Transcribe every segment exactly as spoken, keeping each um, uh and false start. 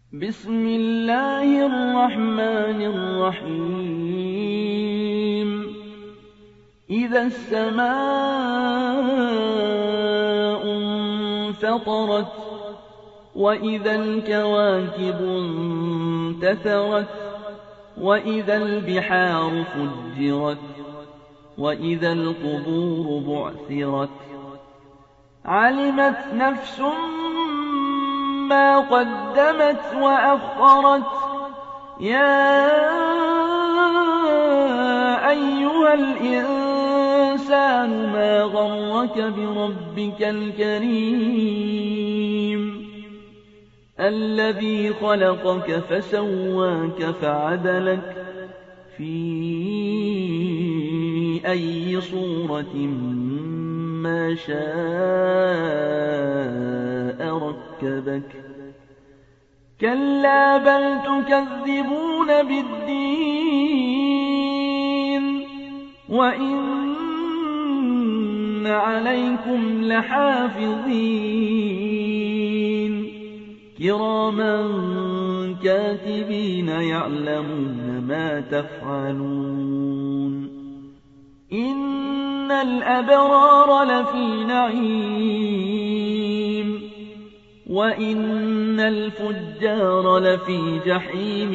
بسم الله الرحمن الرحيم إذا السماء انفطرت وإذا الكواكب انتثرت وإذا البحار فجرت وإذا القبور بعثرت علمت نفس ما قدمت وأخرت يا أيها الإنسان ما غرك بربك الكريم الذي خلقك فسواك فعدلك في أي صورة ما شاء ركبك كلا بل تكذبون بالدين وإن عليكم لحافظين كراما كاتبين يعلمون ما تفعلون إن الأبرار لفي نعيم وإن الفجار لفي جحيم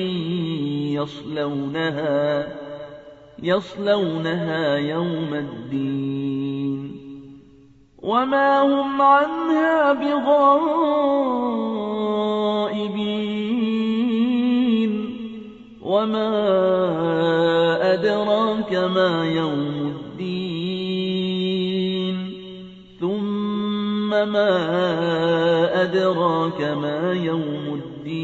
يصلونها يصلونها يوم الدين وما هم عنها بغائبين وما أدراك ما يوم الدين ثم ما أدراك ما يوم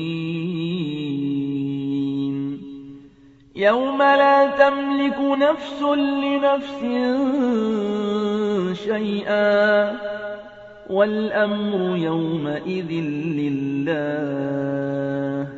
الدين يوم لا تملك نفس لنفس شيئا والأمر يومئذ لله